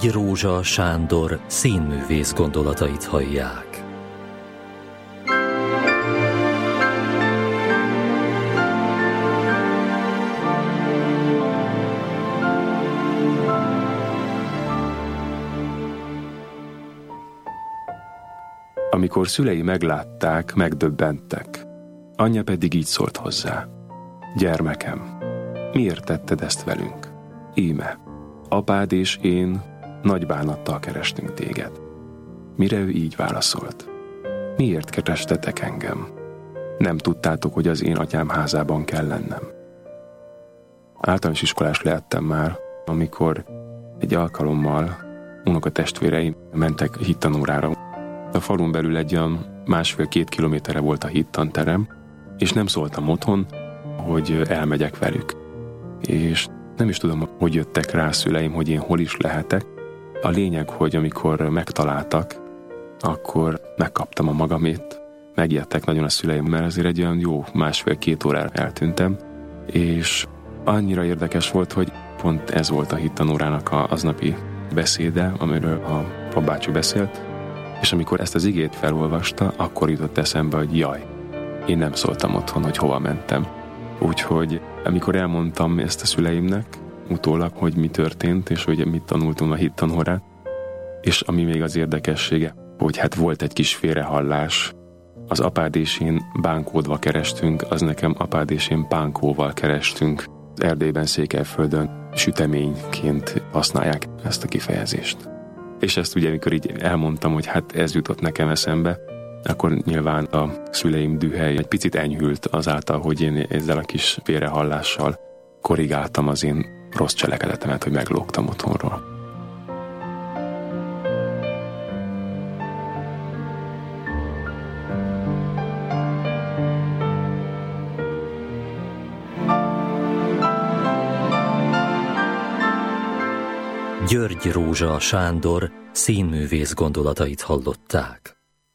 György Rózsa Sándor színművész gondolatait hallják. Amikor szülei meglátták, megdöbbentek. Anyja pedig így szólt hozzá: gyermekem, miért tetted ezt velünk? Íme, apád és én nagy bánattal kerestünk téged. Mire ő így válaszolt: miért kerestetek engem? Nem tudtátok, hogy az én atyám házában kell lennem. Általános iskolás lehettem már, amikor egy alkalommal unokatestvéreim mentek hittanórára. A falun belül egy olyan 1,5-2 kilométerre volt a hittanterem, és nem szóltam otthon, hogy elmegyek velük. És nem is tudom, hogy jöttek rá szüleim, hogy én hol is lehetek. A lényeg, hogy amikor megtaláltak, akkor megkaptam a magamét. Megijedtek nagyon a szüleim, mert azért egy olyan jó 1,5-2 órára eltűntem, és annyira érdekes volt, hogy pont ez volt a hittanórának az aznapi beszéde, amiről a papbácsi beszélt, és amikor ezt az igét felolvasta, akkor jutott eszembe, hogy jaj, én nem szóltam otthon, hogy hova mentem. Úgyhogy amikor elmondtam ezt a szüleimnek, utólag, hogy mi történt, és hogy mit tanultunk a hittanórán, és ami még az érdekessége, hogy hát volt egy kis félrehallás. Az apád és én bánkódva kerestünk, az nekem apád és én pánkóval kerestünk. Erdélyben, Székelyföldön süteményként használják ezt a kifejezést. És ezt ugye, amikor így elmondtam, hogy hát ez jutott nekem eszembe, akkor nyilván a szüleim dühe egy picit enyhült azáltal, hogy én ezzel a kis félrehallással korrigáltam az én rossz cselekedetemet, hogy meglógtam otthonról. György Rózsa Sándor színművész gondolatait hallották.